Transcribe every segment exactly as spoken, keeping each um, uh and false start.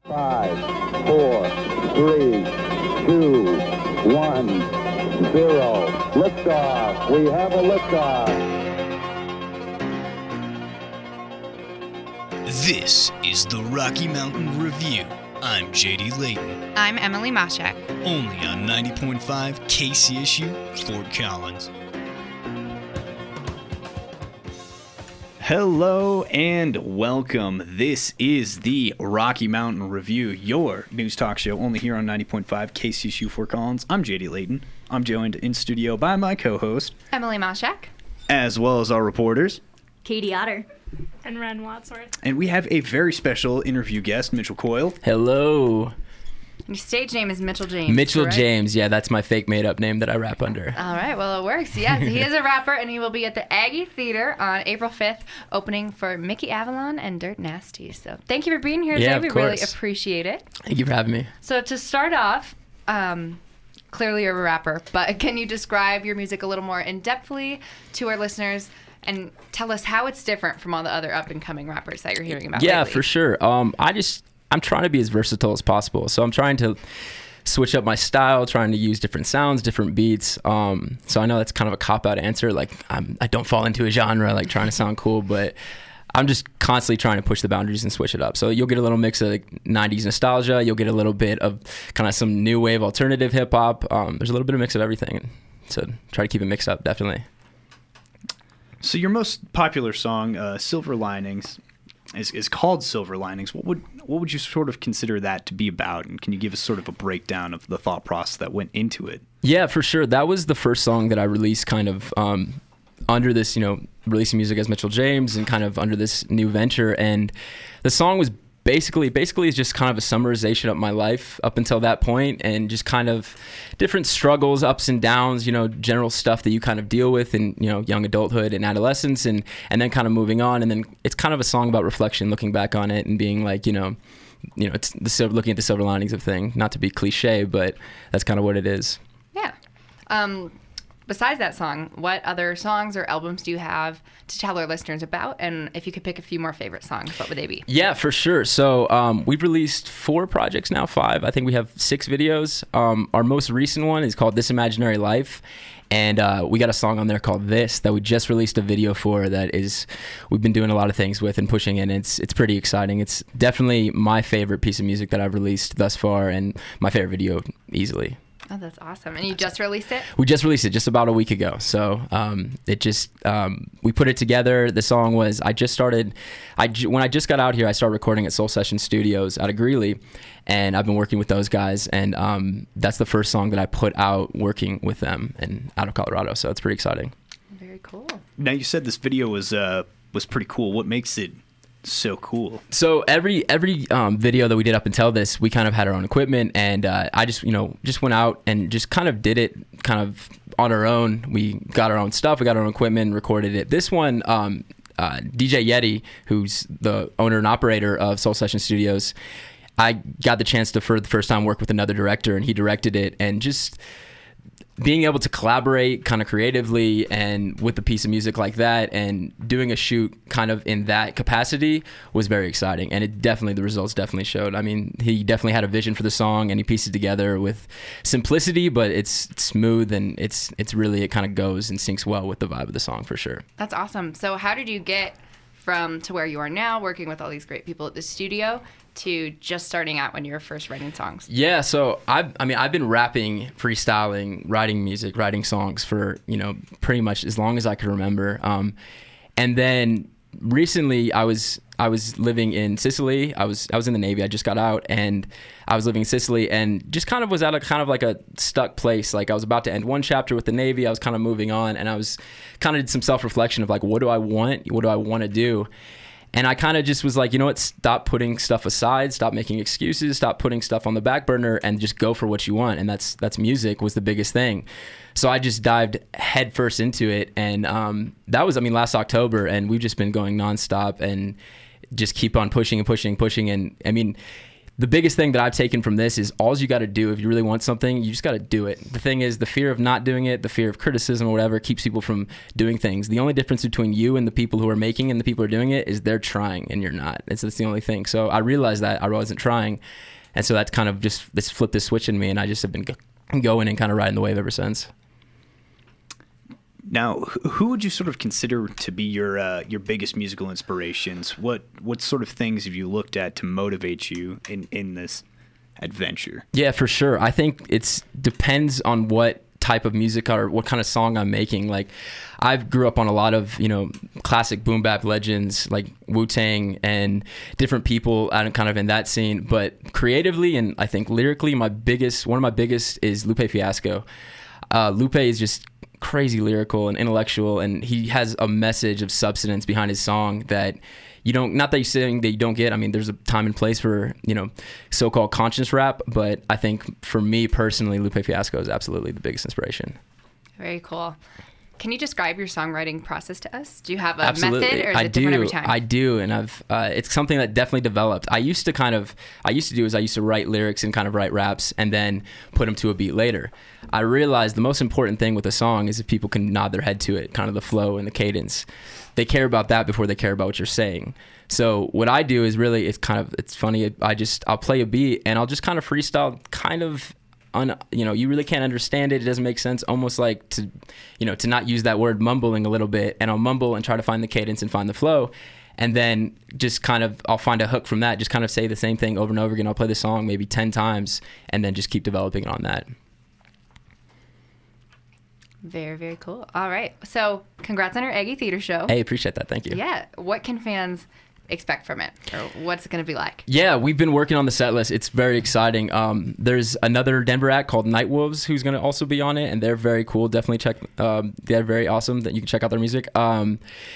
Five, four, three, two, one, zero. Liftoff. We have a liftoff. This is the Rocky Mountain Review. I'm J D Layton. I'm Emily Moshak. Only on ninety point five K C S U, Fort Collins. Hello and welcome. This is the Rocky Mountain Review, your news talk show, only here on ninety point five K C S U, Fort Collins. I'm J D Layton. I'm joined in studio by my co-host, Emily Moshak, as well as our reporters, Katie Otter. And Ren Wadsworth. And we have a very special interview guest, Mitchell Coyle. Hello. Your stage name is Mitchell James. Mitchell correct? James, yeah, that's my fake made-up name that I rap under. All right, well, it works. Yes, he is a rapper, and he will be at the Aggie Theater on April fifth, opening for Mickey Avalon and Dirt Nasty. So thank you for being here Yeah, today. of We really course. appreciate it. Thank you for having me. So to start off, um, clearly you're a rapper, but can you describe your music a little more in-depthly to our listeners and tell us how it's different from all the other up-and-coming rappers that you're hearing about Yeah, lately? for sure. Um, I just, I'm trying to be as versatile as possible. So I'm trying to switch up my style, trying to use different sounds, different beats. Um, so I know that's kind of a cop-out answer. Like, I'm, I don't fall into a genre, like trying to sound cool, but I'm just constantly trying to push the boundaries and switch it up. So you'll get a little mix of like nineties nostalgia. You'll get a little bit of kind of some new wave alternative hip-hop. Um, there's a little bit of mix of everything. So try to keep it mixed up, definitely. So your most popular song, uh, Silver Linings, is, is called Silver Linings. What would what would you sort of consider that to be about? And can you give us sort of a breakdown of the thought process that went into it? Yeah, for sure. That was the first song that I released kind of um, under this, you know, releasing music as Mitchell James and kind of under this new venture. And the song was basically, basically is just kind of a summarization of my life up until that point, and just kind of different struggles, ups and downs, you know, general stuff that you kind of deal with in, you know, young adulthood and adolescence, and, and then kind of moving on. And then it's kind of a song about reflection, looking back on it and being like, you know, you know, it's the silver, looking at the silver linings of thing, not to be cliche, but that's kind of what it is. Yeah. Um, besides that song, what other songs or albums do you have to tell our listeners about? And if you could pick a few more favorite songs, what would they be? Yeah, for sure. So um, we've released four projects now, five. I think we have six videos. Um, our most recent one is called This Imaginary Life. And uh, we got a song on there called This that we just released a video for that is, we've been doing a lot of things with and pushing, and it's it's pretty exciting. It's definitely my favorite piece of music that I've released thus far, and my favorite video easily. Oh, that's awesome. And you just released it? We just released it just about a week ago. So um, it just, um, we put it together. The song was, I just started, I ju- when I just got out here, I started recording at Soul Session Studios out of Greeley. And I've been working with those guys. And um, that's the first song that I put out working with them and out of Colorado. So it's pretty exciting. Very cool. Now, you said this video was uh, was pretty cool. What makes it so cool? So every every um, video that we did up until this, we kind of had our own equipment, and uh, I just you know just went out and just kind of did it kind of on our own. We got our own stuff, we got our own equipment, recorded it. This one, um, uh, D J Yeti, who's the owner and operator of Soul Session Studios, I got the chance to for the first time work with another director, and he directed it, and just being able to collaborate kind of creatively and with a piece of music like that and doing a shoot kind of in that capacity was very exciting. And it definitely, the results definitely showed. I mean, he definitely had a vision for the song, and he pieced it together with simplicity, but it's smooth, and it's it's really, it kind of goes and syncs well with the vibe of the song for sure. That's awesome. So how did you get from to where you are now, working with all these great people at the studio, to just starting out when you were first writing songs? Yeah, so I I mean, I've been rapping, freestyling, writing music, writing songs for, you know, pretty much as long as I can remember. Um, and then recently I was I was living in Sicily. I was I was in the Navy. I just got out, and I was living in Sicily, and just kind of was at a kind of like a stuck place. Like I was about to end one chapter with the Navy. I was kind of moving on, and I was kind of did some self-reflection of like, what do I want? What do I want to do? And I kind of just was like, you know what, stop putting stuff aside, stop making excuses, stop putting stuff on the back burner, and just go for what you want. And that's that's music was the biggest thing. So I just dived headfirst into it. And um, that was, I mean, last October, and we've just been going nonstop and just keep on pushing and pushing and pushing. And I mean, the biggest thing that I've taken from this is all you got to do if you really want something, you just got to do it. The thing is, the fear of not doing it, the fear of criticism or whatever keeps people from doing things. The only difference between you and the people who are making and the people who are doing it is they're trying and you're not. It's that's the only thing. So I realized that I wasn't trying. And so that's kind of just, this flipped this switch in me, and I just have been go- going and kind of riding the wave ever since. Now, who would you sort of consider to be your uh, your biggest musical inspirations? What what sort of things have you looked at to motivate you in, in this adventure? Yeah, for sure. I think it's depends on what type of music or what kind of song I'm making. Like, I've grew up on a lot of, you know, classic boom bap legends like Wu-Tang and different people out kind of in that scene. But creatively and I think lyrically, my biggest one of my biggest is Lupe Fiasco. Uh, Lupe is just crazy lyrical and intellectual, and he has a message of substance behind his song that you don't, not that you're saying that you don't get. I mean, there's a time and place for, you know, so-called conscious rap, but I think for me personally, Lupe Fiasco is absolutely the biggest inspiration. Very cool. Can you describe your songwriting process to us? Do you have a Absolutely. method, or is I it different do. every time? I do, and I've uh, it's something that definitely developed. I used to kind of, I used to do is I used to write lyrics and kind of write raps and then put them to a beat later. I realized the most important thing with a song is if people can nod their head to it, kind of the flow and the cadence. They care about that before they care about what you're saying. So what I do is really, it's kind of, it's funny. I just, I'll play a beat and I'll just kind of freestyle, kind of. Un, you know, you really can't understand it. It doesn't make sense. Almost like to, you know, to not use that word mumbling a little bit, and I'll mumble and try to find the cadence and find the flow, and then just kind of I'll find a hook from that. Just kind of say the same thing over and over again. I'll play the song maybe ten times, and then just keep developing on that. Very, very cool. All right. So, congrats on your Aggie Theater show. Hey, appreciate that. Thank you. Yeah. What can fans expect from it, or what's it going to be like? Yeah, we've been working on the set list. It's very exciting. Um, there's another Denver act called Night Wolves who's going to also be on it, and they're very cool. Definitely check. Um, they're very awesome. That you can check out their music. Um,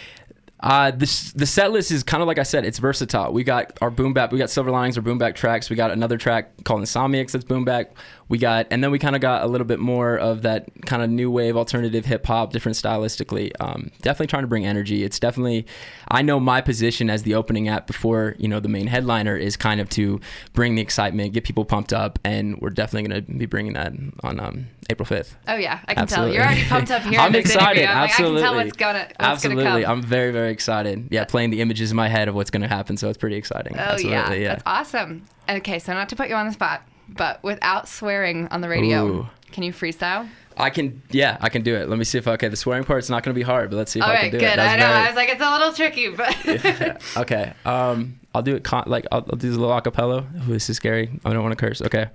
uh, the the set list is kind of like I said. It's versatile. We got our boom bap. We got Silver Linings, our boom bap tracks. We got another track called Insomniacs that's boom bap. We got, and then we kind of got a little bit more of that kind of new wave alternative hip hop, different stylistically. Um, definitely trying to bring energy. It's definitely, I know my position as the opening act before, you know, the main headliner is kind of to bring the excitement, get people pumped up, and we're definitely going to be bringing that on um, April fifth. Oh yeah, I can Absolutely. tell. You're already pumped up here. I'm in this excited. interview. I'm like, Absolutely. I can tell what's gonna what's Absolutely. gonna come. I'm very, very excited. Yeah, playing the images in my head of what's going to happen, so it's pretty exciting. Oh Absolutely, yeah, yeah. that's awesome. Okay, so not to put you on the spot, but without swearing on the radio, Ooh. can you freestyle? I can, yeah, I can do it. Let me see if, okay, the swearing part's not going to be hard, but let's see if All I right, can do good. it. That's I know. very- I was like, it's a little tricky, but Yeah. Okay. Um, I'll do it con- like I'll, I'll do this little acapella. Oh, this is scary. I don't want to curse. Okay.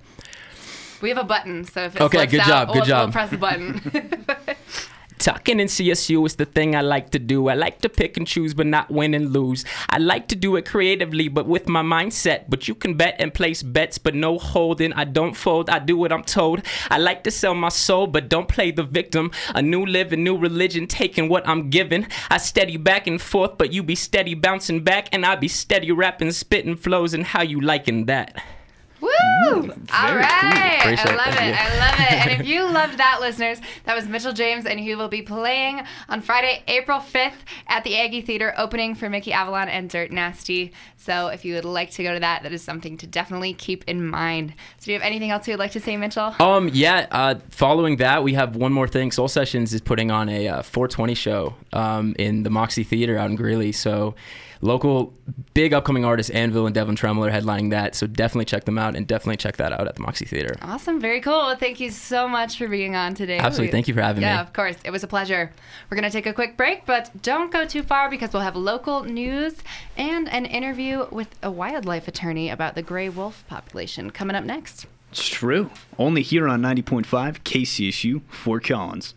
we have a button, so if it Okay, slips good out, job, good we'll, job. we'll press the button. Talking in C S U is the thing I like to do. I like to pick and choose, but not win and lose. I like to do it creatively, but with my mindset. But you can bet and place bets, but no holding. I don't fold, I do what I'm told. I like to sell my soul, but don't play the victim. A new living, new religion, taking what I'm given. I steady back and forth, but you be steady bouncing back. And I be steady rapping, spitting flows, and how you liking that? Woo! All right. Appreciate I love it. it. Thank you. I love it. And if you loved that, listeners, that was Mitchell James, and he will be playing on Friday, April fifth at the Aggie Theater, opening for Mickey Avalon and Dirt Nasty. So if you would like to go to that, that is something to definitely keep in mind. So do you have anything else you would like to say, Mitchell? Um, yeah, uh, following that, we have one more thing. Soul Sessions is putting on a uh, four twenty show um, in the Moxie Theater out in Greeley. So local big upcoming artists, Anvil and Devin Tremel, are headlining that. So definitely check them out, and definitely check that out at the Moxie Theater. Awesome. Very cool. Well, thank you so much for being on today. Absolutely. Thank you for having yeah, me. Yeah, of course. It was a pleasure. We're going to take a quick break, but don't go too far because we'll have local news and an interview with a wildlife attorney about the gray wolf population coming up next. It's true. Only here on ninety point five K C S U, Fort Collins.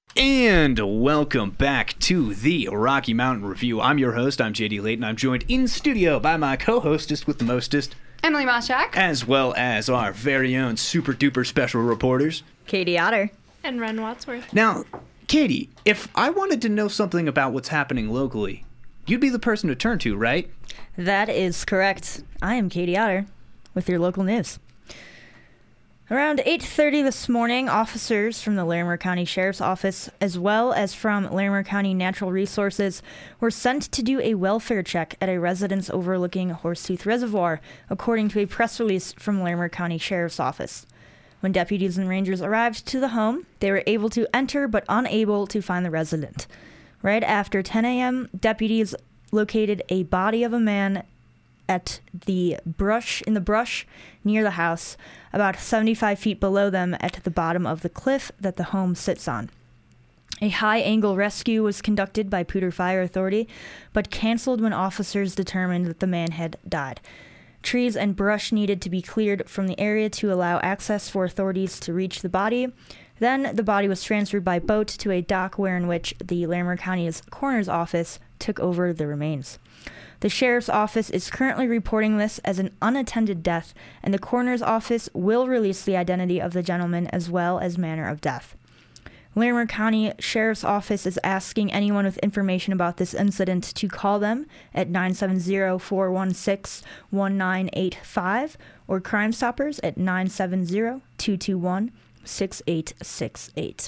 And welcome back to the Rocky Mountain Review. I'm your host, I'm J D Layton. I'm joined in studio by my co-hostess with the mostest, Emily Moshak. as well as our very own super duper special reporters. Katie Otter. And Ren Wadsworth. Now, Katie, if I wanted to know something about what's happening locally, you'd be the person to turn to, right? That is correct. I am Katie Otter with your local news. Around eight thirty this morning, officers from the Larimer County Sheriff's Office, as well as from Larimer County Natural Resources, were sent to do a welfare check at a residence overlooking Horsetooth Reservoir, according to a press release from Larimer County Sheriff's Office. When deputies and rangers arrived to the home, they were able to enter but unable to find the resident. Right after ten a.m., deputies located a body of a man at the brush in the brush near the house, about seventy-five feet below them at the bottom of the cliff that the home sits on. A high-angle rescue was conducted by Poudre Fire Authority, but canceled when officers determined that the man had died. Trees and brush needed to be cleared from the area to allow access for authorities to reach the body. Then the body was transferred by boat to a dock where in which the Larimer County's coroner's office took over the remains. The sheriff's office is currently reporting this as an unattended death, and the coroner's office will release the identity of the gentleman as well as manner of death. Larimer County Sheriff's Office is asking anyone with information about this incident to call them at nine seven zero, four one six, one nine eight five or Crime Stoppers at nine seven zero, two two one, six eight six eight.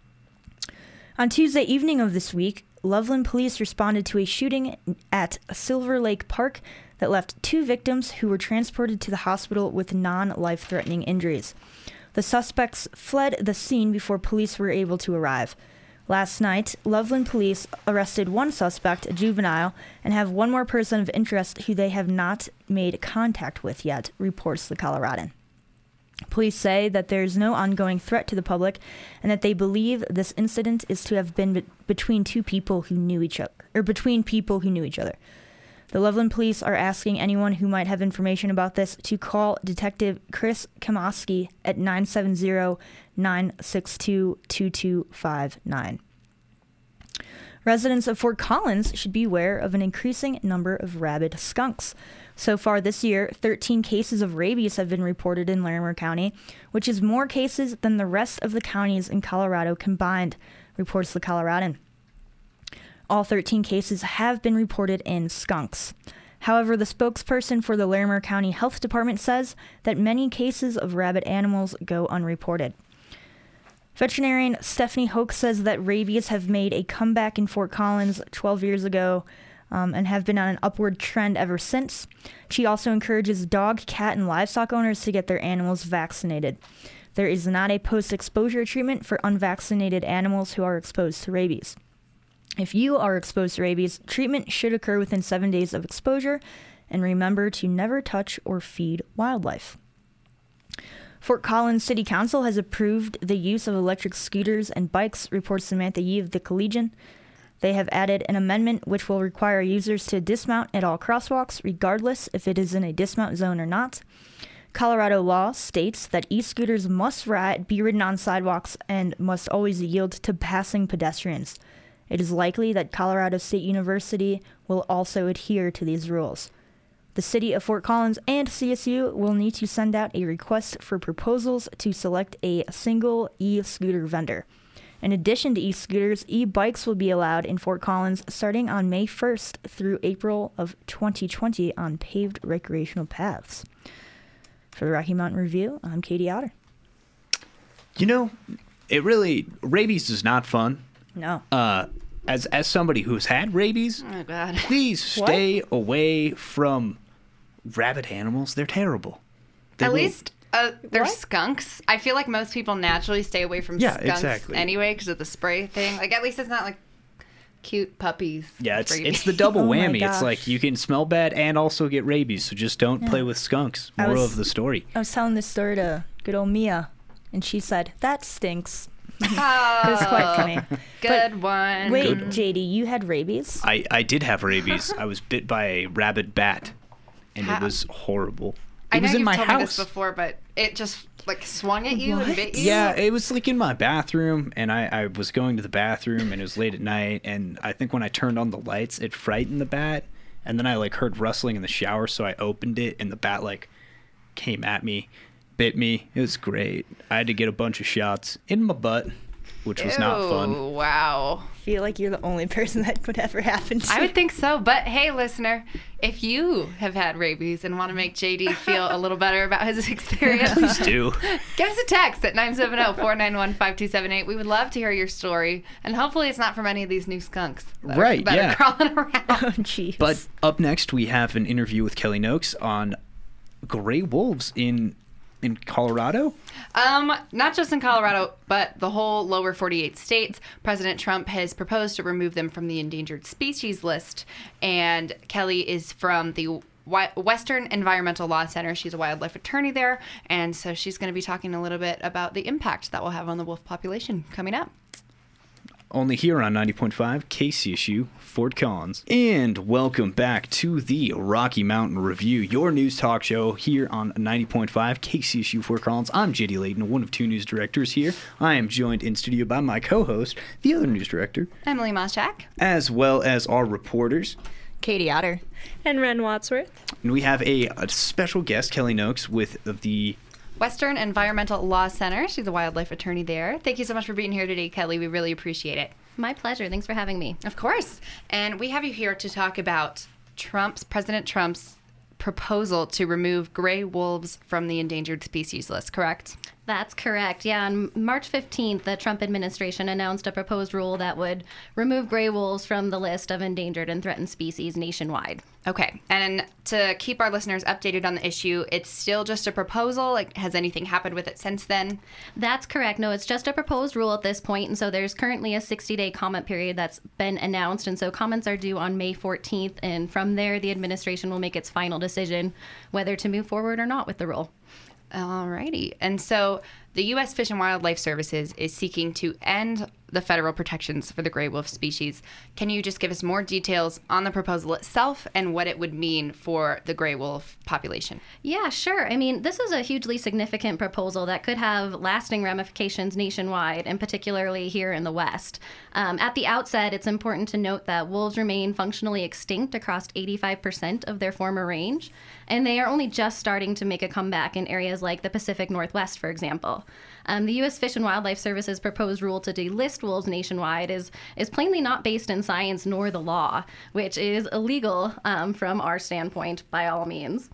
On Tuesday evening of this week, Loveland police responded to a shooting at Silver Lake Park that left two victims who were transported to the hospital with non-life-threatening injuries. The suspects fled the scene before police were able to arrive. Last night, Loveland police arrested one suspect, a juvenile, and have one more person of interest who they have not made contact with yet, reports the Coloradan. Police say that there is no ongoing threat to the public and that they believe this incident is to have been be- between two people who knew each other, or between people who knew each other. The Loveland police are asking anyone who might have information about this to call Detective Chris Kamoski at nine seven zero, nine six two, two two five nine. Residents of Fort Collins should be aware of an increasing number of rabid skunks. So far this year, thirteen cases of rabies have been reported in Larimer County, which is more cases than the rest of the counties in Colorado combined, reports the Coloradan. All thirteen cases have been reported in skunks. However, the spokesperson for the Larimer County Health Department says that many cases of rabid animals go unreported. Veterinarian Stephanie Hoke says that rabies have made a comeback in Fort Collins twelve years ago um, and have been on an upward trend ever since. She also encourages dog, cat, and livestock owners to get their animals vaccinated. There is not a post-exposure treatment for unvaccinated animals who are exposed to rabies. If you are exposed to rabies, treatment should occur within seven days of exposure, and remember to never touch or feed wildlife. Fort Collins City Council has approved the use of electric scooters and bikes, reports Samantha Yee of the Collegian. They have added an amendment which will require users to dismount at all crosswalks, regardless if it is in a dismount zone or not. Colorado law states that e-scooters must ride, be ridden on sidewalks and must always yield to passing pedestrians. It is likely that Colorado State University will also adhere to these rules. The City of Fort Collins and C S U will need to send out a request for proposals to select a single e-scooter vendor. In addition to e-scooters, e-bikes will be allowed in Fort Collins starting on May first through April of twenty twenty on paved recreational paths. For the Rocky Mountain Review, I'm Katie Otter. You know, it really, rabies is not fun. No. Uh, as as somebody who's had rabies, Oh, God. please stay away from rabid animals. They're terrible. They At will- least uh, they're What? skunks. I feel like most people naturally stay away from Yeah, skunks exactly. anyway because of the spray thing. Like, at least it's not like cute puppies. Yeah, it's rabies. it's the double Oh my whammy. It's gosh. like you can smell bad and also get rabies, so just don't play with skunks. I Moral was- of the story. I was telling this story to good old Mia, and she said, that stinks. Oh, It was quite funny. good one. Wait, J D, you had rabies? I, I did have rabies. I was bit by a rabid bat, and How- it was horrible. I It know was in you've my told me house. this before, but it just like swung at you What? and bit you. Yeah, it was like in my bathroom, and I, I was going to the bathroom, and it was late at night, and I think when I turned on the lights, it frightened the bat, and then I like heard rustling in the shower, so I opened it, and the bat like came at me, bit me. It was great. I had to get a bunch of shots in my butt. which was not fun. Ew, wow. I feel like you're the only person that could ever happen to. I would think so. But hey, listener, if you have had rabies and want to make J D feel a little better about his experience, Please do. give us a text at nine seven zero, four nine one, five two seven eight. We would love to hear your story. And hopefully it's not from any of these new skunks that, Right, are, that yeah. are crawling around. Oh, jeez. But up next, we have an interview with Kelly Noakes on gray wolves in in Colorado. Um, not just in Colorado, but the whole lower forty-eight states. President Trump has proposed to remove them from the endangered species list. And Kelly is from the Wi- Western Environmental Law Center. She's a wildlife attorney there. And so she's going to be talking a little bit about the impact that will have on the wolf population coming up. Only here on ninety point five K C S U, Fort Collins. And welcome back to the Rocky Mountain Review, your news talk show here on ninety point five K C S U, Fort Collins. I'm J D Layton, one of two news directors here. I am joined in studio by my co-host, the other news director, Emily Moschak. as well as our reporters. Katie Otter. And Ren Wadsworth. And we have a, a special guest, Kelly Noakes, with the... Western Environmental Law Center. She's a wildlife attorney there. Thank you so much for being here today, Kelly. We really appreciate it. My pleasure. Thanks for having me. Of course. And we have you here to talk about Trump's, President Trump's proposal to remove gray wolves from the endangered species list, correct? That's correct. Yeah, on March fifteenth, the Trump administration announced a proposed rule that would remove gray wolves from the list of endangered and threatened species nationwide. Okay. And to keep our listeners updated on the issue, it's still just a proposal? Like, has anything happened with it since then? That's correct. No, it's just a proposed rule at this point, and so there's currently a sixty-day comment period that's been announced, and so comments are due on May fourteenth, and from there, the administration will make its final decision whether to move forward or not with the rule. Alrighty. And so the U S Fish and Wildlife Services is seeking to end the federal protections for the gray wolf species. Can you just give us more details on the proposal itself and what it would mean for the gray wolf population? Yeah, sure. I mean, this is a hugely significant proposal that could have lasting ramifications nationwide, and particularly here in the West. Um, at the outset, it's important to note that wolves remain functionally extinct across eighty-five percent of their former range, and they are only just starting to make a comeback in areas like the Pacific Northwest, for example. Um, the U S Fish and Wildlife Service's proposed rule to delist wolves nationwide is is plainly not based in science nor the law, which is illegal um, from our standpoint by all means.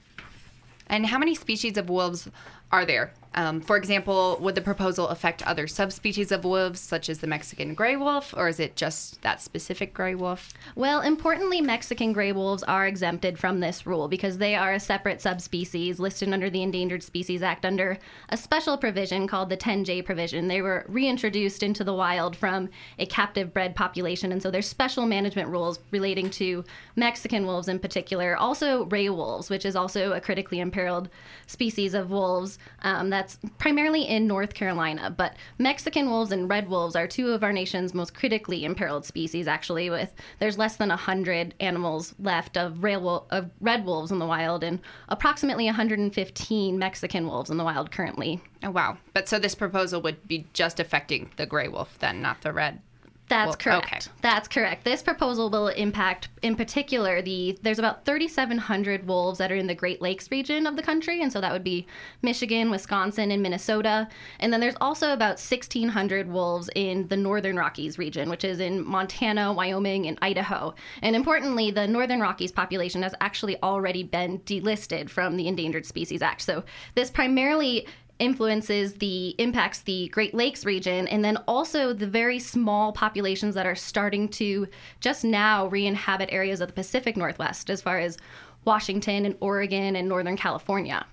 And how many species of wolves are there? Um, for example, would the proposal affect other subspecies of wolves, such as the Mexican gray wolf, or is it just that specific gray wolf? Well, importantly, Mexican gray wolves are exempted from this rule because they are a separate subspecies listed under the Endangered Species Act under a special provision called the ten J provision. They were reintroduced into the wild from a captive bred population, and so there's special management rules relating to Mexican wolves in particular. Also, ray wolves, which is also a critically imperiled species of wolves um, that's primarily in North Carolina. But Mexican wolves and red wolves are two of our nation's most critically imperiled species, actually, with there's less than one hundred animals left of, ray wol- of red wolves in the wild and approximately one hundred fifteen Mexican wolves in the wild currently. Oh, wow. But so this proposal would be just affecting the gray wolf then, not the red? That's Well, correct. okay. That's correct. This proposal will impact, in particular, the there's about thirty-seven hundred wolves that are in the Great Lakes region of the country, and so that would be Michigan, Wisconsin, and Minnesota. And then there's also about sixteen hundred wolves in the Northern Rockies region, which is in Montana, Wyoming, and Idaho. And importantly, the Northern Rockies population has actually already been delisted from the Endangered Species Act. So this primarily influences the impacts the Great Lakes region, and then also the very small populations that are starting to just now re-inhabit areas of the Pacific Northwest, as far as Washington and Oregon and Northern California.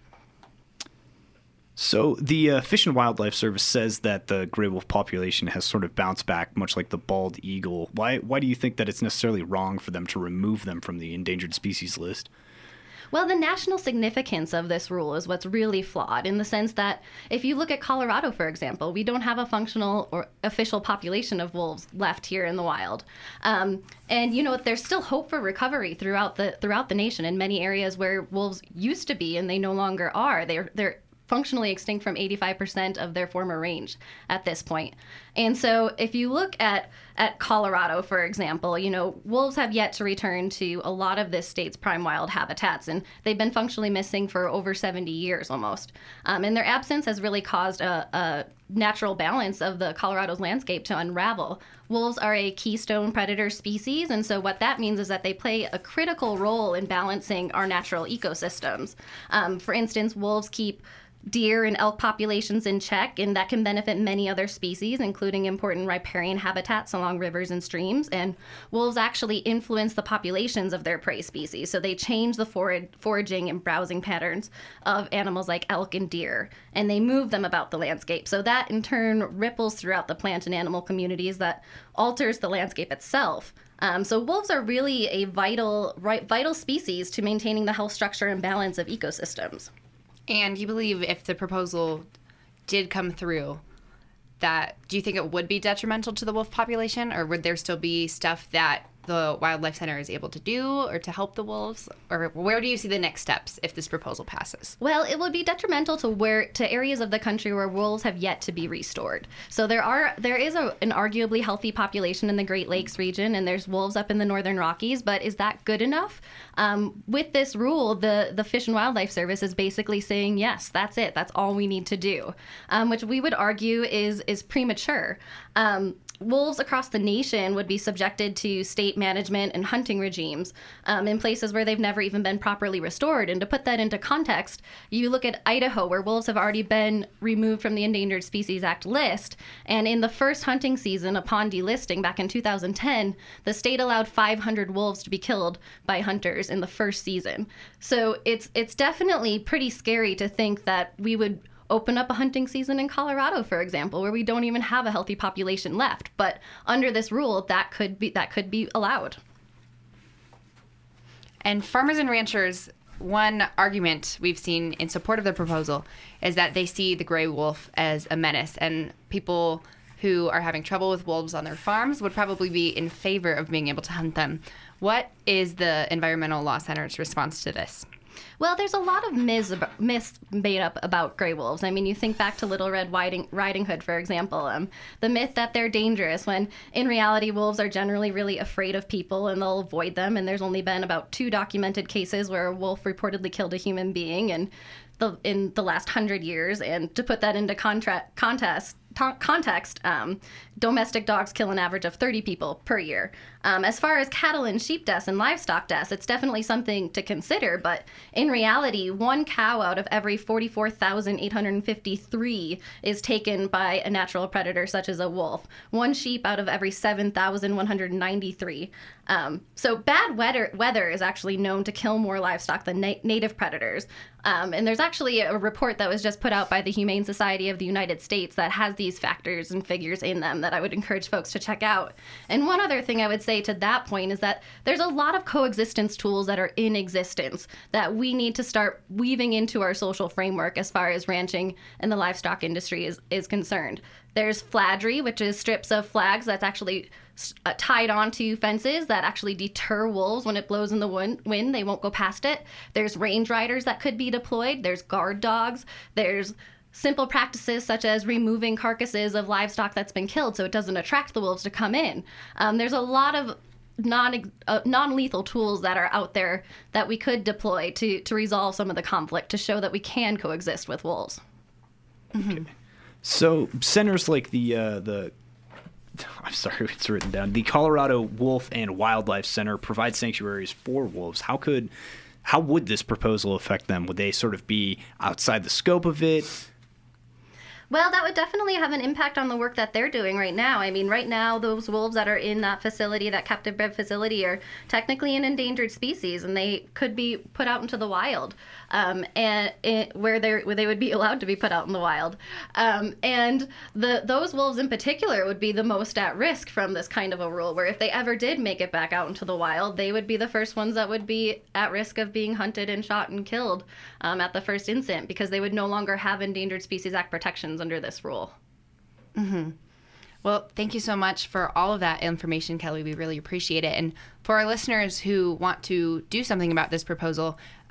So the uh, Fish and Wildlife Service says that the gray wolf population has sort of bounced back, much like the bald eagle. Why, why do you think that it's necessarily wrong for them to remove them from the endangered species list? Well, the national significance of this rule is what's really flawed, in the sense that if you look at Colorado, for example, we don't have a functional or official population of wolves left here in the wild. Um, and, you know, there's still hope for recovery throughout the throughout the nation in many areas where wolves used to be and they no longer are. They're, they're functionally extinct from eighty-five percent of their former range at this point. And so if you look at, at Colorado, for example, you know, wolves have yet to return to a lot of this state's prime wild habitats, and they've been functionally missing for over seventy years almost. Um, and their absence has really caused a, a natural balance of the Colorado's landscape to unravel. Wolves are a keystone predator species, and so what that means is that they play a critical role in balancing our natural ecosystems. Um, for instance, wolves keep deer and elk populations in check, and that can benefit many other species, including important riparian habitats along rivers and streams. And wolves actually influence the populations of their prey species, so they change the for- foraging and browsing patterns of animals like elk and deer, and they move them about the landscape. So that in turn ripples throughout the plant and animal communities that alters the landscape itself. Um, so wolves are really a vital, right, vital species to maintaining the health structure and balance of ecosystems. And you believe if the proposal did come through, that do you think it would be detrimental to the wolf population, or would there still be stuff that the Wildlife Center is able to do or to help the wolves? Or where do you see the next steps if this proposal passes? Well, it would be detrimental to where to areas of the country where wolves have yet to be restored. So there are there is a, an arguably healthy population in the Great Lakes region, and there's wolves up in the Northern Rockies, but is that good enough? Um, with this rule, the, the Fish and Wildlife Service is basically saying, yes, that's it. That's all we need to do, um, which we would argue is, is premature. Um, Wolves across the nation would be subjected to state management and hunting regimes um, in places where they've never even been properly restored. And to put that into context, you look at Idaho, where wolves have already been removed from the Endangered Species Act list. And in the first hunting season upon delisting back in two thousand ten, the state allowed five hundred wolves to be killed by hunters in the first season. So it's it's definitely pretty scary to think that we would open up a hunting season in Colorado, for example, where we don't even have a healthy population left. But under this rule, that could be that could be allowed. And farmers and ranchers, one argument we've seen in support of the proposal is that they see the gray wolf as a menace, and people who are having trouble with wolves on their farms would probably be in favor of being able to hunt them. What is the Environmental Law Center's response to this? Well, there's a lot of myths, myths made up about gray wolves. I mean, you think back to Little Red Riding, Riding Hood, for example. Um, the myth that they're dangerous, when in reality, wolves are generally really afraid of people and they'll avoid them. And there's only been about two documented cases where a wolf reportedly killed a human being and the, in the last hundred years. And to put that into contra- contest, ta- context, um, domestic dogs kill an average of thirty people per year. Um, as far as cattle and sheep deaths and livestock deaths, it's definitely something to consider. But in reality, one cow out of every forty-four thousand eight hundred fifty-three is taken by a natural predator such as a wolf. One sheep out of every seven thousand one hundred ninety-three. Um, so bad weather, weather is actually known to kill more livestock than na- native predators. Um, and there's actually a report that was just put out by the Humane Society of the United States that has these factors and figures in them that I would encourage folks to check out. And one other thing I would say to that point is that there's a lot of coexistence tools that are in existence that we need to start weaving into our social framework as far as ranching and the livestock industry is, is concerned. There's fladry, which is strips of flags that's actually uh, tied onto fences that actually deter wolves when it blows in the wind. wind. They won't go past it. There's range riders that could be deployed. There's guard dogs. There's simple practices such as removing carcasses of livestock that's been killed so it doesn't attract the wolves to come in. Um, there's a lot of non uh, non-lethal tools that are out there that we could deploy to to resolve some of the conflict to show that we can coexist with wolves. Okay. So centers like the uh, the I'm sorry, it's written down. The Colorado Wolf and Wildlife Center provide sanctuaries for wolves. How could how would this proposal affect them? Would they sort of be outside the scope of it? Well, that would definitely have an impact on the work that they're doing right now. I mean, right now, those wolves that are in that facility, that captive bred facility, are technically an endangered species, and they could be put out into the wild, um, and it, where they where they would be allowed to be put out in the wild. Um, and the those wolves in particular would be the most at risk from this kind of a rule, where if they ever did make it back out into the wild, they would be the first ones that would be at risk of being hunted and shot and killed um, at the first instant, because they would no longer have Endangered Species Act protections under this rule. Mm-hmm. Well, thank you so much for all of that information, Kelly. We really appreciate it. And for our listeners who want to do something about this proposal,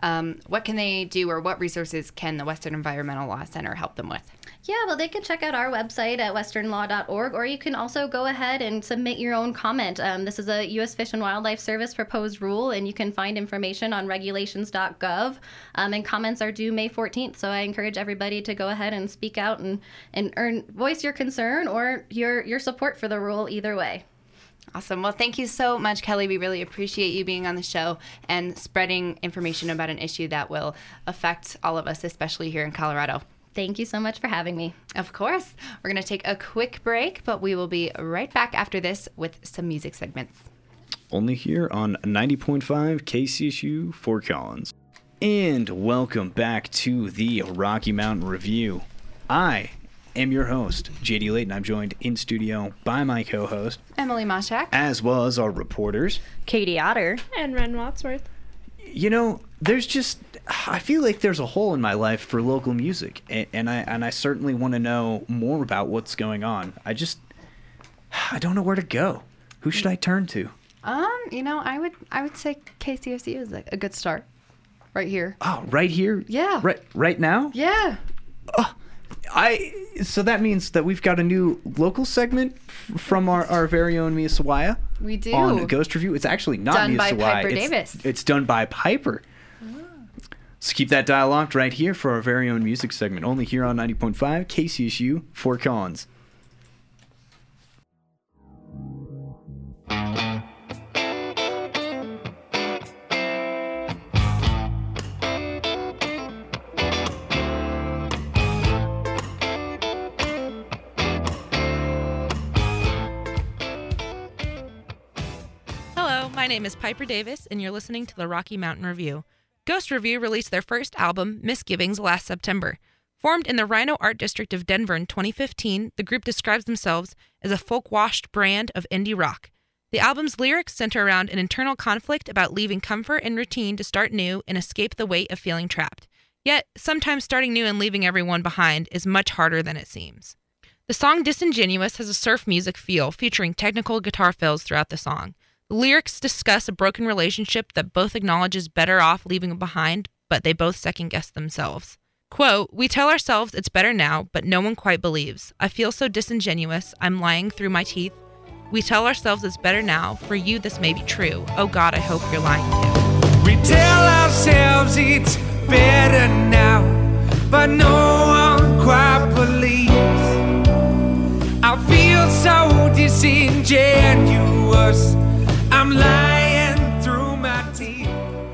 Um, what can they do, or what resources can the Western Environmental Law Center help them with? Yeah, well, they can check out our website at western law dot org, or you can also go ahead and submit your own comment. Um, this is a U S Fish and Wildlife Service proposed rule, and you can find information on regulations dot gov. Um, and comments are due May fourteenth, so I encourage everybody to go ahead and speak out and, and earn, voice your concern or your, your support for the rule either way. Awesome. Well, thank you so much, Kelly. We really appreciate you being on the show and spreading information about an issue that will affect all of us, especially here in Colorado. Thank you so much for having me. Of course. We're going to take a quick break, but we will be right back after this with some music segments. Only here on ninety point five K C S U Fort Collins. And welcome back to the Rocky Mountain Review. I am your host, J D Layton. I'm joined in studio by my co-host, Emily Moshak, as well as our reporters, Katie Otter. And Ren Wadsworth. You know, there's just, I feel like there's a hole in my life for local music, and, and I and I certainly want to know more about what's going on. I just, I don't know where to go. Who should I turn to? Um, you know, I would I would say K C S U is a, a good start, right here. Oh, right here? Yeah. Right, right now? Yeah. Oh, I. So that means that we've got a new local segment f- from our, our very own Mia Sawaya. We do. On Ghost Review. It's actually not Done Mia by Sawaya. Piper it's, Davis. It's done by Piper. Oh. So keep that dial locked right here for our very own music segment, only here on ninety point five K C S U Fort Collins. My name is Piper Davis, and you're listening to the Rocky Mountain Review. Ghost Review released their first album, Misgivings, last September. Formed in the Rhino Art District of Denver in twenty fifteen, the group describes themselves as a folk-washed brand of indie rock. The album's lyrics center around an internal conflict about leaving comfort and routine to start new and escape the weight of feeling trapped. Yet, sometimes starting new and leaving everyone behind is much harder than it seems. The song Disingenuous has a surf music feel, featuring technical guitar fills throughout the song. The lyrics discuss a broken relationship that both acknowledge is better off leaving behind, but they both second-guess themselves. Quote, "We tell ourselves it's better now, but no one quite believes. I feel so disingenuous, I'm lying through my teeth. We tell ourselves it's better now, for you this may be true. Oh God, I hope you're lying too." We tell ourselves it's better now, but no one quite believes. I feel so disingenuous, I'm lying through my teeth.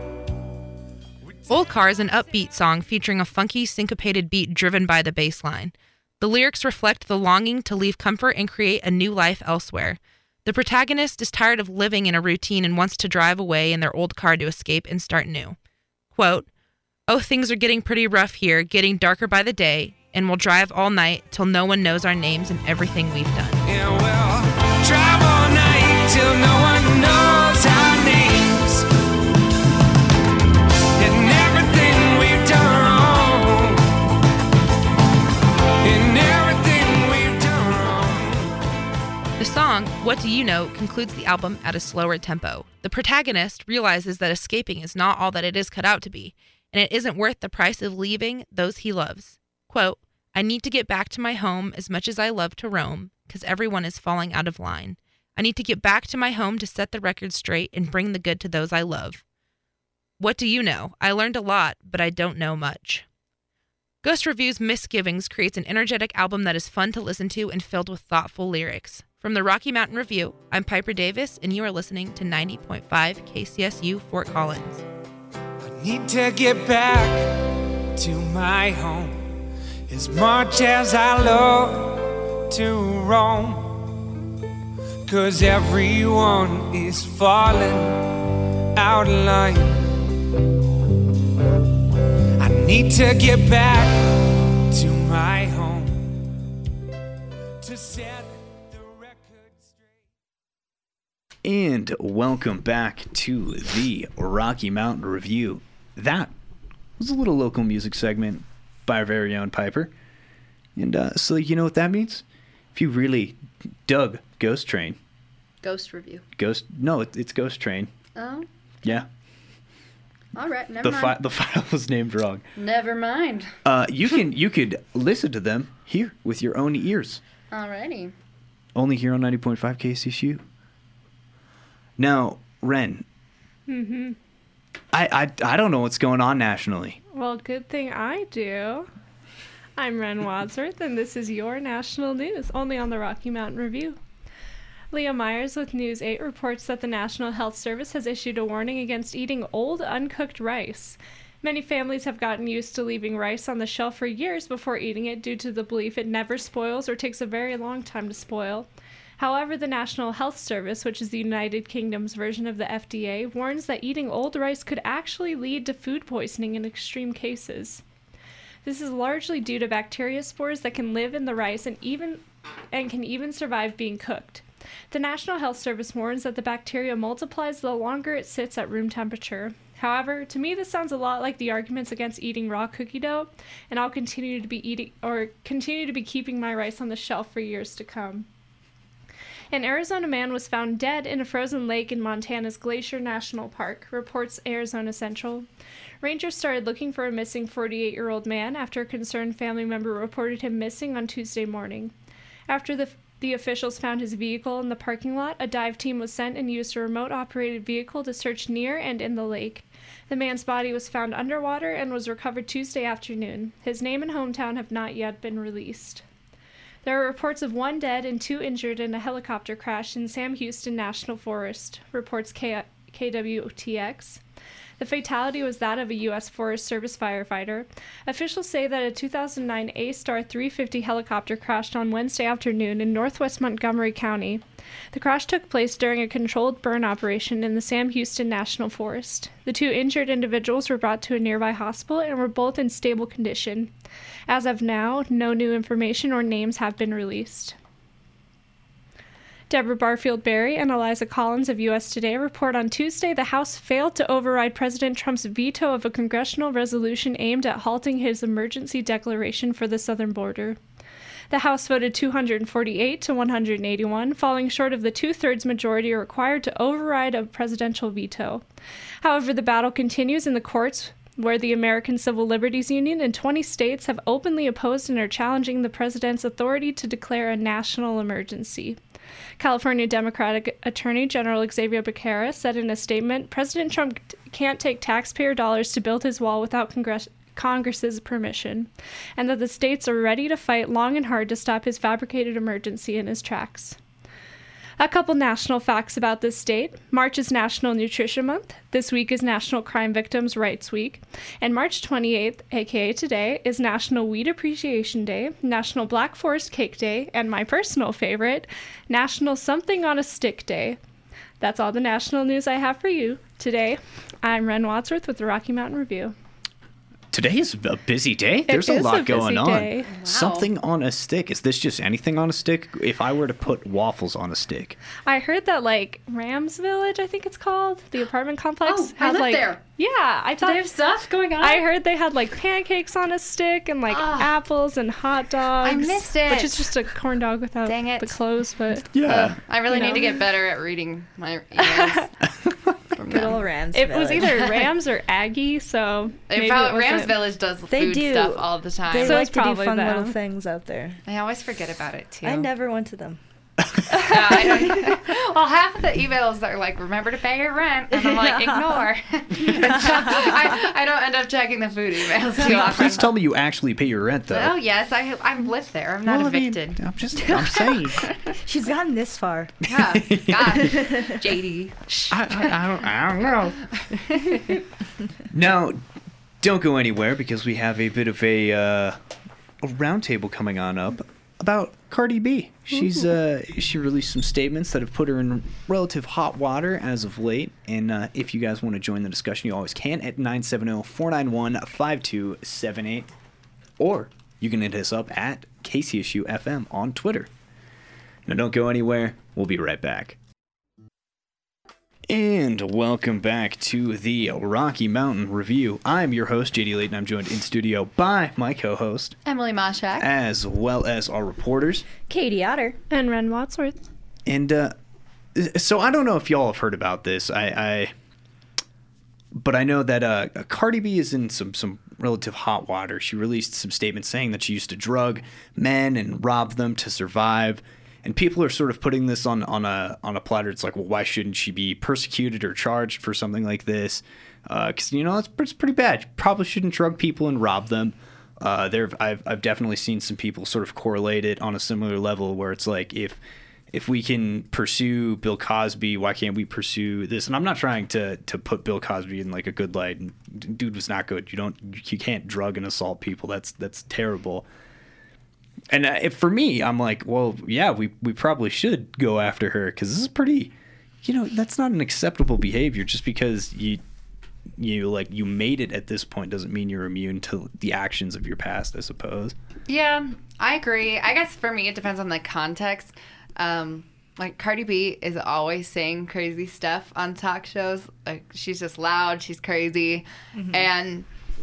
Old Car is an upbeat song featuring a funky, syncopated beat driven by the bass line. The lyrics reflect the longing to leave comfort and create a new life elsewhere. The protagonist is tired of living in a routine and wants to drive away in their old car to escape and start new. Quote, "Oh, things are getting pretty rough here, getting darker by the day, and we'll drive all night till no one knows our names and everything we've done." Yeah, we'll drive all night till no one knows our names and everything we've done wrong. And everything we've done wrong. The song, What Do You Know, concludes the album at a slower tempo. The protagonist realizes that escaping is not all that it is cut out to be, and it isn't worth the price of leaving those he loves. Quote, "I need to get back to my home as much as I love to roam, because everyone is falling out of line. I need to get back to my home to set the record straight and bring the good to those I love. What do you know? I learned a lot, but I don't know much." Ghost Review's Misgivings creates an energetic album that is fun to listen to and filled with thoughtful lyrics. From the Rocky Mountain Review, I'm Piper Davis, and you are listening to ninety point five K C S U Fort Collins. I need to get back to my home as much as I love to roam, 'cause everyone is falling out of line. I need to get back to my home to set the record straight. And welcome back to the Rocky Mountain Review. That was a little local music segment by our very own Piper. And uh, so you know what that means? If you really dug Ghost Train. Ghost Review. Ghost, no, it, it's Ghost Train. Oh? Yeah. All right, never The mind. fi- the file was named wrong. Never mind. Uh, you can you could listen to them here with your own ears. Alrighty. Only here on ninety point five K C S U. Now, Ren, Mm-hmm. I, I I don't know what's going on nationally. Well, good thing I do. I'm Ren Wadsworth, and this is your national news, only on the Rocky Mountain Review. Leah Myers with News eight reports that the National Health Service has issued a warning against eating old, uncooked rice. Many families have gotten used to leaving rice on the shelf for years before eating it due to the belief it never spoils or takes a very long time to spoil. However, the National Health Service, which is the United Kingdom's version of the F D A, warns that eating old rice could actually lead to food poisoning in extreme cases. This is largely due to bacteria spores that can live in the rice and even and can even survive being cooked. The National Health Service warns that the bacteria multiplies the longer it sits at room temperature. However, to me this sounds a lot like the arguments against eating raw cookie dough, and I'll continue to be eating or continue to be keeping my rice on the shelf for years to come. An Arizona man was found dead in a frozen lake in Montana's Glacier National Park, reports Arizona Central. Rangers started looking for a missing forty-eight-year-old man after a concerned family member reported him missing on Tuesday morning. After the the officials found his vehicle in the parking lot, a dive team was sent and used a remote-operated vehicle to search near and in the lake. The man's body was found underwater and was recovered Tuesday afternoon. His name and hometown have not yet been released. There are reports of one dead and two injured in a helicopter crash in Sam Houston National Forest, reports K- KWTX. The fatality was that of a U S Forest Service firefighter. Officials say that a two thousand nine A-Star three fifty helicopter crashed on Wednesday afternoon in northwest Montgomery County. The crash took place during a controlled burn operation in the Sam Houston National Forest. The two injured individuals were brought to a nearby hospital and were both in stable condition. As of now, no new information or names have been released. Deborah Barfield Berry and Eliza Collins of U S Today report on Tuesday the House failed to override President Trump's veto of a congressional resolution aimed at halting his emergency declaration for the southern border. The House voted two hundred forty-eight to one hundred eighty-one, falling short of the two-thirds majority required to override a presidential veto. However, the battle continues in the courts, where the American Civil Liberties Union and twenty states have openly opposed and are challenging the president's authority to declare a national emergency. California Democratic Attorney General Xavier Becerra said in a statement, President Trump can't take taxpayer dollars to build his wall without Congress- Congress's permission, and that the states are ready to fight long and hard to stop his fabricated emergency in his tracks. A couple national facts about this state. March is National Nutrition Month. This week is National Crime Victims' Rights Week. And March twenty-eighth, aka today, is National Weed Appreciation Day, National Black Forest Cake Day, and my personal favorite, National Something on a Stick Day. That's all the national news I have for you today. I'm Ren Wadsworth with the Rocky Mountain Review. Today is a busy day. There's It a is lot a going busy on. day. Wow. Something on a stick. Is this just anything on a stick? If I were to put waffles on a stick. I heard that, like, Rams Village, I think it's called, the apartment complex. Oh, I had, live like, there. Yeah, I Do thought. they have stuff going on? I heard they had, like, pancakes on a stick and, like, Ah. apples and hot dogs. I missed it. Which is just a corn dog without Dang it. the clothes, but Yeah. I really You need know. to get better at reading my emails. from Good them. old Rams it was Village. either Rams or Aggie, so They maybe probably, it Rams wasn't- Village does They food do. stuff all the time. They So like it's to do probably fun little them. things out there. I always forget about it too. I never went to them. Yeah, I don't, well, half of the emails are like, "Remember to pay your rent," and I'm like, "Ignore." So I, I don't end up checking the food emails too often. Please tell me you actually pay your rent, though. Oh yes, I I live there. I'm not Well, I mean, evicted. I'm just, I'm saying. She's gotten this far. Yeah, God, J D. I, I, I, don't, I don't know. Now, don't go anywhere because we have a bit of a, uh, a roundtable coming on up about Cardi B. She's uh, she released some statements that have put her in relative hot water as of late. And uh, if you guys want to join the discussion, you always can at nine seven zero, four nine one, five two seven eight. Or you can hit us up at K C S U F M on Twitter. Now, don't go anywhere. We'll be right back. And welcome back to the Rocky Mountain Review. I'm your host, J D Layton. I'm joined in studio by my co-host, Emily Moshak. as well as our reporters. Katie Otter. And Ren Wadsworth. And uh, so I don't know if y'all have heard about this. I, I but I know that uh, Cardi B is in some some relative hot water. She released some statements saying that she used to drug men and rob them to survive. And people are sort of putting this on, on a on a platter. It's like, well, why shouldn't she be persecuted or charged for something like this? Because, uh, you know, it's, it's pretty bad. You probably shouldn't drug people and rob them. Uh, there, I've I've definitely seen some people sort of correlate it on a similar level where it's like, if if we can pursue Bill Cosby, why can't we pursue this? And I'm not trying to to put Bill Cosby in like a good light. And dude was not good. You don't you can't drug and assault people. That's that's terrible. And uh, if, for me, I'm like, well, yeah, we, we probably should go after her because this is pretty, you know, that's not an acceptable behavior. Just because you, you like you made it at this point doesn't mean you're immune to the actions of your past, I suppose. Yeah, I agree. I guess for me, it depends on the context. Um, like Cardi B is always saying crazy stuff on talk shows. Like she's just loud, she's crazy, mm-hmm. and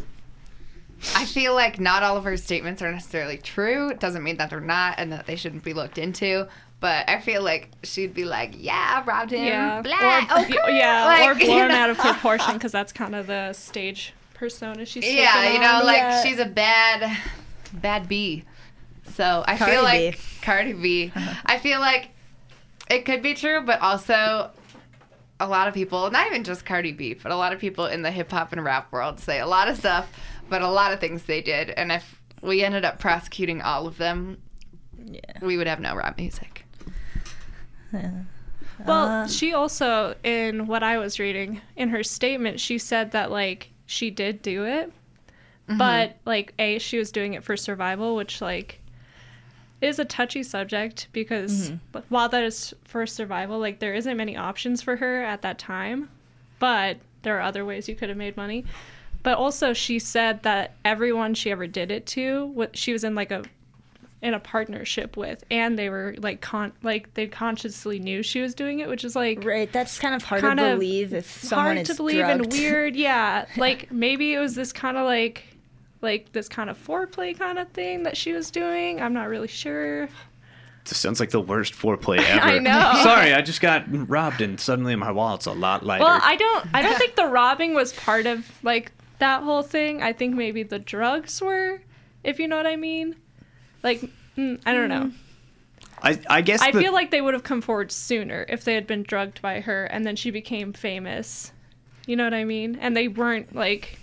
I feel like not all of her statements are necessarily true. It doesn't mean that they're not and that they shouldn't be looked into. But I feel like she'd be like, yeah, I robbed him. Yeah, blah, or, okay. yeah, like, or blown you know? out of proportion because that's kind of the stage persona she's taking Yeah, you know, on. like yeah. she's a bad, bad bee. So I Cardi feel like B. Cardi B. I feel like it could be true, but also a lot of people, not even just Cardi B, but a lot of people in the hip hop and rap world say a lot of stuff. But a lot of things they did, and if we ended up prosecuting all of them, yeah. we would have no rap music. Yeah. Well, Uh, she also, in what I was reading, in her statement, she said that, like, she did do it, mm-hmm. but, like, A, she was doing it for survival, which, like, is a touchy subject because mm-hmm. while that is for survival, like, there isn't many options for her at that time, but there are other ways you could have made money. But also, she said that everyone she ever did it to, what she was in like a, in a partnership with, and they were like con, like they consciously knew she was doing it, which is like right. That's kind of hard kind to of believe if someone hard is to believe drugged. and weird. Yeah, like maybe it was this kind of like, like this kind of foreplay kind of thing that she was doing. I'm not really sure. This sounds like the worst foreplay ever. I know. Sorry, I just got robbed, and suddenly my wallet's a lot lighter. Well, I don't. I don't think the robbing was part of like that whole thing. I think maybe the drugs were, if you know what I mean. Like, mm, I don't know. I I guess I the, feel like they would have come forward sooner if they had been drugged by her, and then she became famous. You know what I mean? And they weren't like.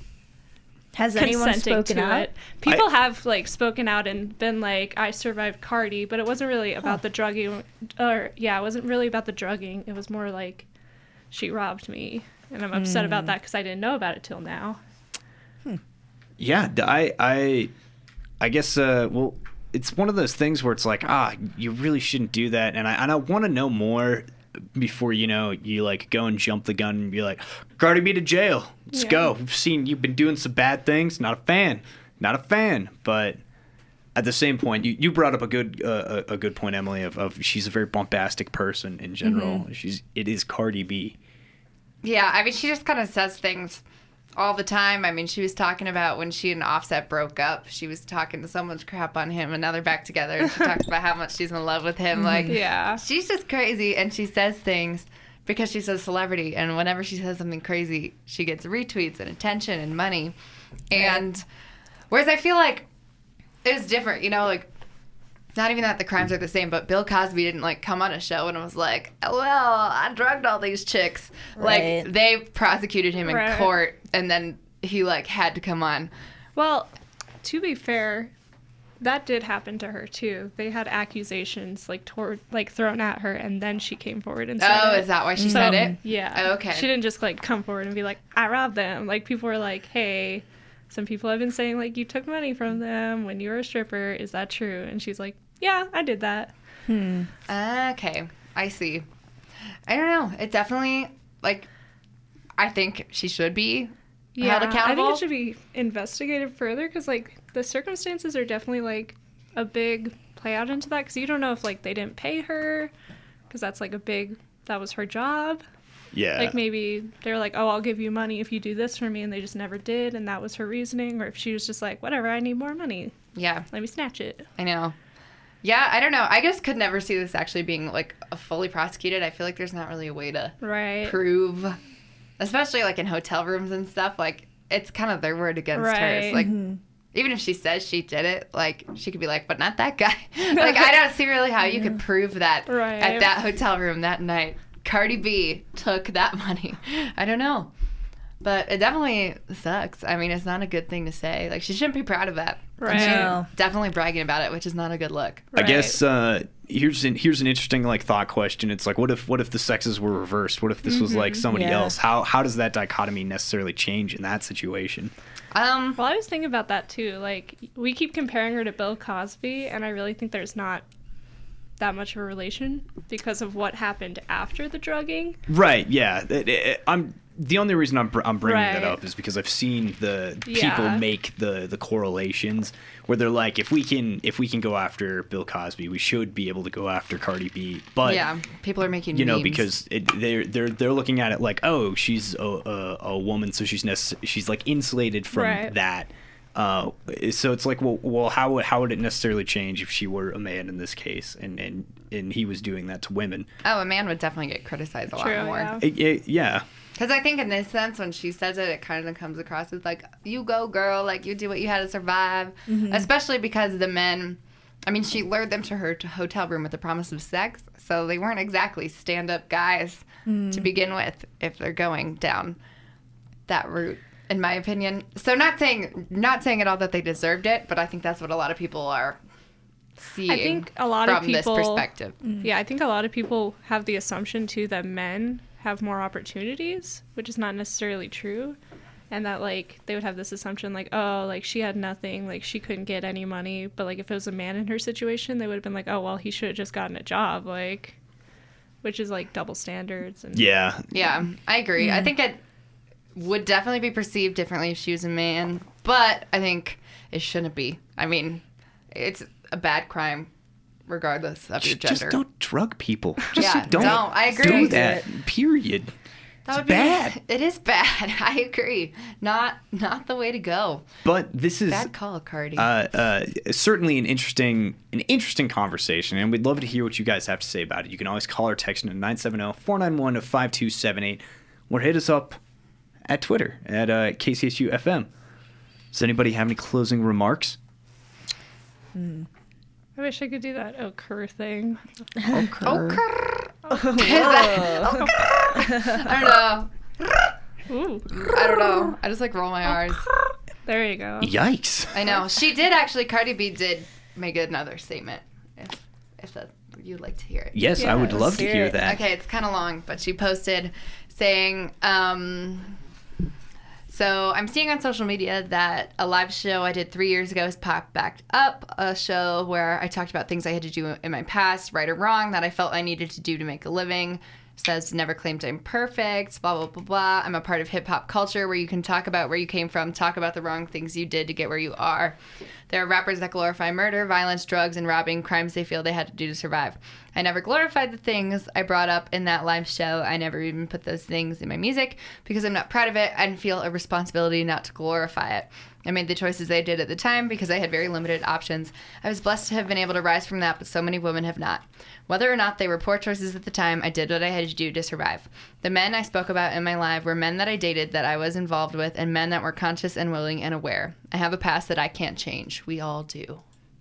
Has anyone consenting spoken to out? it. People I, have like spoken out and been like, I survived Cardi, but it wasn't really about huh. the drugging, or yeah, it wasn't really about the drugging. It was more like, she robbed me, and I'm upset mm. about that because I didn't know about it till now. Hmm. Yeah, I I I guess uh, well, it's one of those things where it's like, ah, you really shouldn't do that, and I and I want to know more before, you know, you like go and jump the gun and be like, Cardi B to jail. Let's yeah. go. We've seen you've been doing some bad things. Not a fan. Not a fan. But at the same point, you, you brought up a good uh, a, a good point, Emily, of, of she's a very bombastic person in general. Mm-hmm. She's it is Cardi B. Yeah, I mean, she just kind of says things all the time. I mean, she was talking about when she and Offset broke up, she was talking to someone's crap on him, and now they're back together, and she talks about how much she's in love with him. Like, yeah, she's just crazy, and she says things because she's a celebrity, and whenever she says something crazy, she gets retweets and attention and money. And whereas I feel like it was different, you know, like, not even that the crimes are the same, but Bill Cosby didn't, like, come on a show and was like, well, I drugged all these chicks. Right. Like, they prosecuted him in right. court, and then he, like, had to come on. Well, to be fair, that did happen to her, too. They had accusations, like, toward, like thrown at her, and then she came forward and said Oh, it. is that why she so, said it? Yeah. Oh, okay. She didn't just, like, come forward and be like, I robbed them. Like, people were like, hey, some people have been saying, like, you took money from them when you were a stripper. Is that true? And she's like, yeah, I did that. Hmm. Okay, I see. I don't know. It definitely, like, I think she should be yeah, held accountable. I think it should be investigated further because, like, the circumstances are definitely, like, a big play out into that because you don't know if, like, they didn't pay her because that's, like, a big, that was her job. Yeah. Like, maybe they're like, oh, I'll give you money if you do this for me, and they just never did, and that was her reasoning. Or if she was just like, whatever, I need more money. Yeah. Let me snatch it. I know. Yeah, I don't know. I just could never see this actually being, like, a fully prosecuted. I feel like there's not really a way to right. prove especially like in hotel rooms and stuff. Like it's kind of their word against Right. hers. Like even if she says she did it, like she could be like, but not that guy. Like I don't see really how you could prove that Right. at that hotel room that night. Cardi B took that money. I don't know. But it definitely sucks. I mean, it's not a good thing to say. Like, she shouldn't be proud of that. Right. And she's No. definitely bragging about it, which is not a good look. I guess uh, here's an here's an interesting like thought question. It's like, what if what if the sexes were reversed? What if this was like somebody Yeah. else? How how does that dichotomy necessarily change in that situation? Um, Well, I was thinking about that too. Like, we keep comparing her to Bill Cosby, and I really think there's not that much of a relation because of what happened after the drugging. Right. Yeah. It- it- I'm the only reason I'm br- I'm bringing that Right. up is because I've seen the Yeah. people make the the correlations where they're like, if we can if we can go after Bill Cosby, we should be able to go after Cardi B. But yeah, people are making you know, memes. because it, they're they're they're looking at it like, oh, she's a a, a woman, so she's nece- she's like insulated from Right. that. Uh, so it's like, well, well, how would how would it necessarily change if she were a man in this case, and and and he was doing that to women? Oh, a man would definitely get criticized a True, lot more. yeah. It, it, yeah. Because I think in this sense, when she says it, it kind of comes across as like, you go, girl, like, you do what you had to survive. Especially because the men, I mean, she lured them to her to hotel room with the promise of sex, so they weren't exactly stand-up guys to begin with if they're going down that route, in my opinion. So not saying not saying at all that they deserved it, but I think that's what a lot of people are seeing I think a lot from of people, this perspective. Yeah, I think a lot of people have the assumption too that men have more opportunities, which is not necessarily true. And that like they would have this assumption like, oh, like she had nothing, like she couldn't get any money. But like if it was a man in her situation, they would have been like, oh well, he should have just gotten a job, like, which is like double standards. And Yeah. Yeah, I agree. I think it would definitely be perceived differently if she was a man, but I think it shouldn't be. I mean, it's a bad crime regardless of your Just gender. don't drug people. Just Yeah, don't, don't. I agree. do that. Period. That It's would be bad. It is bad. I agree. Not not the way to go. But this is Bad call, Cardi. uh, uh, certainly an interesting an interesting conversation, and we'd love to hear what you guys have to say about it. You can always call or text in at nine seven zero, four nine one, five two seven eight, or hit us up at Twitter at uh, K C S U F M. Does anybody have any closing remarks? I wish I could do that occur thing. Oh, Cardi. I don't know. Ooh, I don't know. I just like roll my R's. there you go. Yikes. I know. She did actually, Cardi B did make another statement. If, if that, you'd like to hear it. Yes, I would Yes. love to Hear hear it. that. Okay, it's kind of long, but she posted saying, um, so I'm seeing on social media that a live show I did three years ago has popped back up, a show where I talked about things I had to do in my past, right or wrong, that I felt I needed to do to make a living. Says, never claimed I'm perfect, blah, blah, blah, blah. I'm a part of hip-hop culture where you can talk about where you came from, talk about the wrong things you did to get where you are. There are rappers that glorify murder, violence, drugs, and robbing, crimes they feel they had to do to survive. I never glorified the things I brought up in that live show. I never even put those things in my music because I'm not proud of it and feel a responsibility not to glorify it. I made the choices I did at the time because I had very limited options. I was blessed to have been able to rise from that, but so many women have not. Whether or not they were poor choices at the time, I did what I had to do to survive. The men I spoke about in my live were men that I dated, that I was involved with, and men that were conscious and willing and aware. I have a past that I can't change. We all do.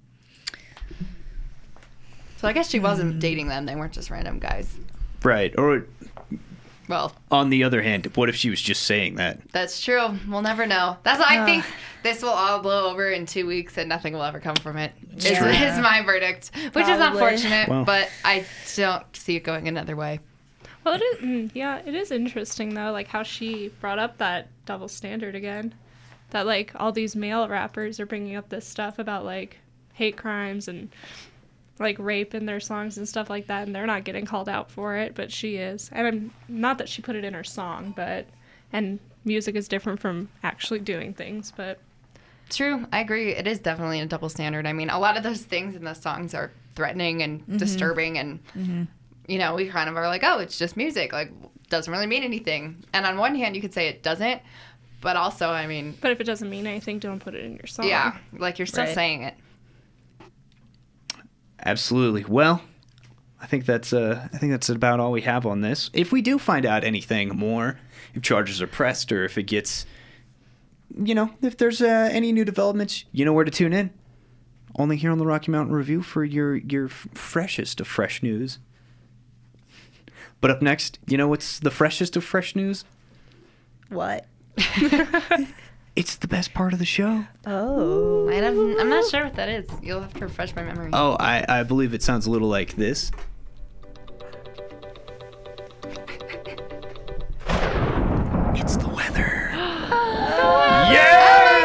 So I guess she wasn't dating them. They weren't just random guys. Right. Or Well, on the other hand, what if she was just saying that? that's true. We'll never know. That's why I think this will all blow over in two weeks and nothing will ever come from it. Is, true. is my verdict, which is Probably. unfortunate, Well. but I don't see it going another way. Well, it is, mm, yeah, it is interesting though, like how she brought up that double standard again. That like all these male rappers are bringing up this stuff about like hate crimes and like rape in their songs and stuff like that, and they're not getting called out for it, but she is. And I'm not that she put it in her song, but and music is different from actually doing things, but True. I agree. It is definitely a double standard. I mean, a lot of those things in the songs are threatening and disturbing, and you know, we kind of are like, oh, it's just music. Like, doesn't really mean anything. And on one hand, you could say it doesn't, but also, I mean, but if it doesn't mean anything, don't put it in your song. yeah, like you're still Right. saying it. Absolutely. Well, I think that's uh, I think that's about all we have on this. If we do find out anything more, if charges are pressed or if it gets, you know, if there's uh, any new developments, you know where to tune in. Only here on the Rocky Mountain Review for your your f- freshest of fresh news. But up next, you know what's the freshest of fresh news? What? It's the best part of the show. Oh. I don't, I'm not sure what that is. You'll have to refresh my memory. Oh, I, I believe it sounds a little like this. It's the weather. Yeah!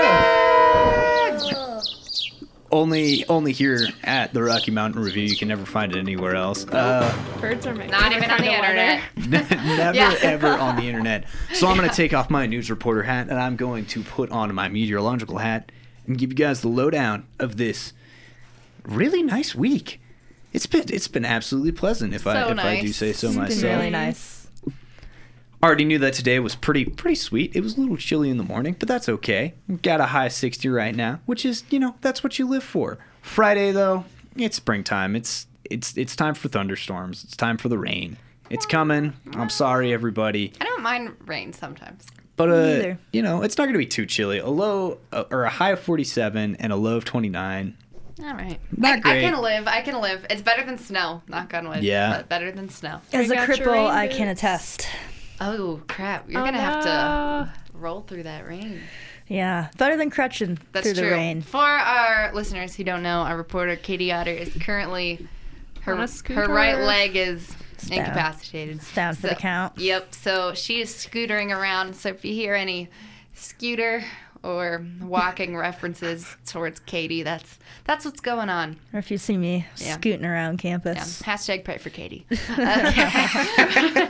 Only, only here at the Rocky Mountain Review. You can never find it anywhere else. Uh, Birds are my Not favorite even on kind the of weather. internet. never, Yeah. ever on the internet. So I'm going to take off my news reporter hat and I'm going to put on my meteorological hat and give you guys the lowdown of this really nice week. It's been it's been absolutely pleasant if I So if I do nice. say so It's myself. been really nice. Already knew that today was pretty pretty sweet. It was a little chilly in the morning, but that's okay. We've got a high sixty right now, which is, you know, that's what you live for. Friday though, it's springtime. It's it's it's time for thunderstorms. It's time for the rain. It's coming. I'm sorry everybody. I don't mind rain sometimes. But Me uh, either. you know, it's not going to be too chilly. A low uh, or a high of forty-seven and a low of twenty-nine. All right. Not I, I great. can live. I can live. It's better than snow. Knock on wood. Yeah. But better than snow. As a Bring out your cripple, rain I can boots. attest. Oh, crap. You're Oh, going to have no. to roll through that rain. Yeah, better than crutching That's through true. the rain. For our listeners who don't know, our reporter Katie Otter is currently her On a her scooter. right leg is down. incapacitated. It's down for the count. Yep. So she is scootering around. So if you hear any scooter or walking references towards Katie, that's that's what's going on. Or if you see me Yeah. scooting around Yeah. campus. Hashtag pray for Katie. Okay.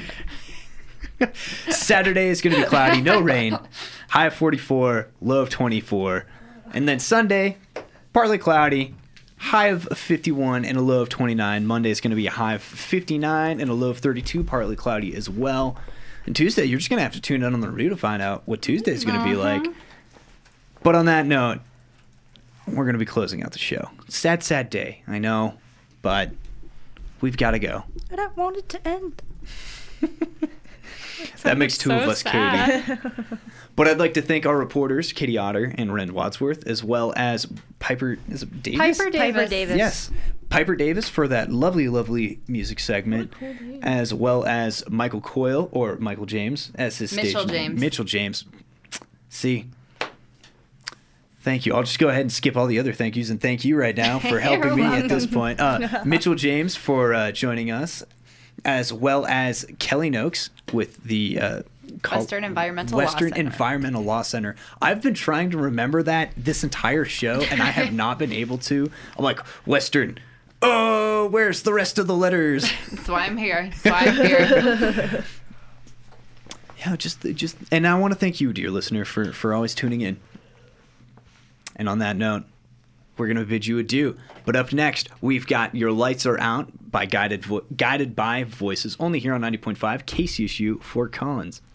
Saturday is going to be cloudy, no rain. High of forty-four, low of twenty-four. And then Sunday, partly cloudy, high of fifty-one and a low of twenty-nine. Monday is going to be a high of fifty-nine and a low of thirty-two, partly cloudy as well. And Tuesday, you're just going to have to tune in on the review to find out what Tuesday is going to be like. But on that note, we're going to be closing out the show. Sad, sad day, I know, but we've got to go. I don't want it to end. That makes two of so us, sad. Katie. But I'd like to thank our reporters, Katie Otter and Ren Wadsworth, as well as Piper, is it Davis? Piper Davis. Piper Davis. Yes. Piper Davis for that lovely, lovely music segment, as well as Michael Coyle, or Michael James, as his Mitchell stage name. James. Mitchell James. See, thank you. I'll just go ahead and skip all the other thank yous and thank you right now for helping me at this point. Uh, Mitchell James for uh, joining us, as well as Kelly Noakes with the uh, call- Western Environmental Law Western Center. Environmental Law Center. I've been trying to remember that this entire show, and I have not been able to. I'm like, Western. Oh, where's the rest of the letters? That's why I'm here. That's why I'm here. Yeah, just, just, and I want to thank you, dear listener, for for always tuning in. And on that note, we're gonna bid you adieu. But up next, we've got "Your Lights Are Out" by Guided Vo- Guided by Voices, only here on ninety point five K C S U Fort Collins.